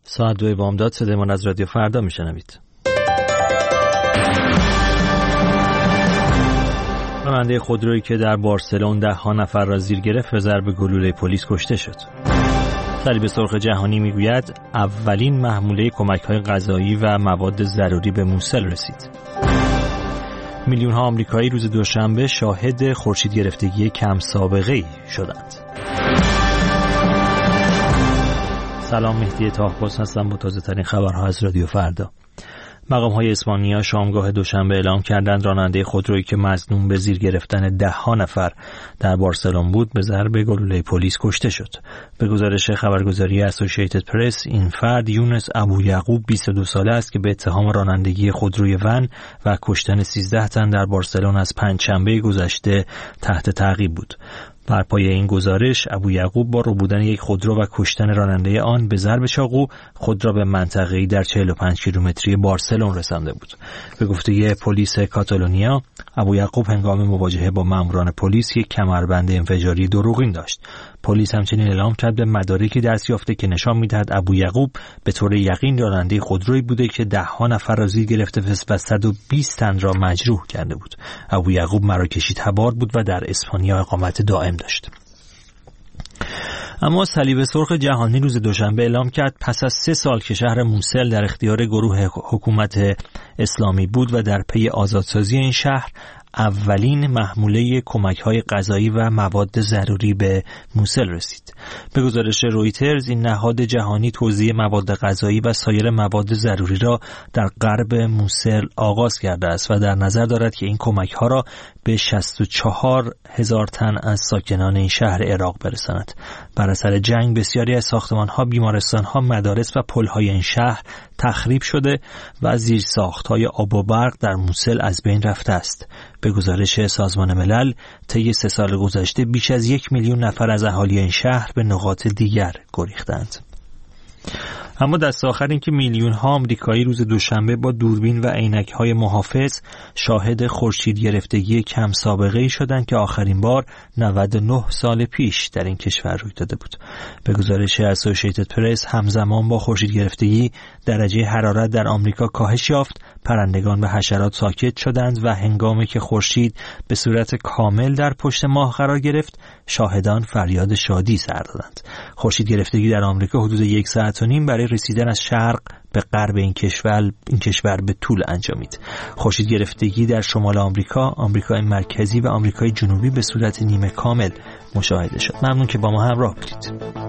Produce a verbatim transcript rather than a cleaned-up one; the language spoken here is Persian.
ساعت دوی بامداد صدایمان از رادیو فردا میشنوید. راننده خودرویی که در بارسلون ده ها نفر را زیر گرفت به ضرب گلوله پلیس کشته شد. صلیب سرخ جهانی میگوید اولین محموله کمک‌های غذایی و مواد ضروری به موسل رسید. میلیون ها آمریکایی روز دوشنبه شاهد خورشید گرفتگی کم سابقه‌ای شدند. سلام، مهدی طاهباز هستم با تازه ترین خبرها از رادیو فردا. مقام‌های اسپانیا شامگاه دوشنبه اعلام کردند راننده خودرویی که مظنون به زیر گرفتن ده ها نفر در بارسلون بود به ضرب گلوله پلیس کشته شد. به گزارش خبرگزاری اسوسییتد پرس، این فرد یونس ابویعقوب بیست و دو ساله است که به اتهام رانندگی خودروی ون و کشتن سیزده تن در بارسلون از پنجشنبه گذشته تحت تعقیب بود. بر پایه این گزارش ابویعقوب با ربودن یک خودرو و کشتن راننده آن به ضرب چاقو خود را به منطقه‌ای در چهل و پنج کیلومتری بارسلون رسانده بود. به گفته پلیس کاتالونیا، ابویعقوب هنگام مواجهه با ماموران پلیس یک کمربند انفجاری دروغین داشت. پلیس همچنین اعلام کرد به مدارکی دست یافته که نشان می‌دهد ابویعقوب به طور یقین راننده خودرویی بوده که ده ها نفر را زیر گرفته و صد و بیست تن را مجروح کرده بود. ابویعقوب مراکشی تبار بود و در اسپانیا اقامت دائم داشت. اما صلیب سرخ جهانی روز دوشنبه اعلام کرد پس از سه سال که شهر موسل در اختیار گروه حکومت اسلامی بود و در پی آزادسازی این شهر، اولین محموله کمک‌های غذایی و مواد ضروری به موسل رسید. به گزارش رویترز، این نهاد جهانی توزیع مواد غذایی و سایر مواد ضروری را در غرب موسل آغاز کرده است و در نظر دارد که این کمک‌ها را به شصت و چهار هزار تن از ساکنان این شهر عراق برساند. بر اثر جنگ بسیاری از ساختمان‌ها، بیمارستان‌ها، مدارس و پل‌های این شهر تخریب شده و زیرساخت‌های آب و برق در موسل از بین رفته است. به گزارش سازمان ملل، طی سه سال گذشته بیش از یک میلیون نفر از اهالی این شهر به نقاط دیگر گریختند. اما دست آخر این که میلیون ها آمریکایی روز دوشنبه با دوربین و عینک‌های محافظ شاهد خورشید گرفتگی کم سابقه‌ای شدند که آخرین بار نود و نه سال پیش در این کشور روی داده بود. به گزارش اسوسییتد پرس، همزمان با خورشید گرفتگی درجه حرارت در آمریکا کاهش یافت، پرندگان و حشرات ساکت شدند و هنگامی که خورشید به صورت کامل در پشت ماه قرار گرفت، شاهدان فریاد شادی سر دادند. خورشید گرفتگی در آمریکا حدود یک ساعت و نیم برای رسیدن از شرق به غرب این کشور این کشور به طول انجامید. خورشید گرفتگی در شمال آمریکا، آمریکای مرکزی و آمریکای جنوبی به صورت نیمه کامل مشاهده شد. ممنون که با ما همراه بودید.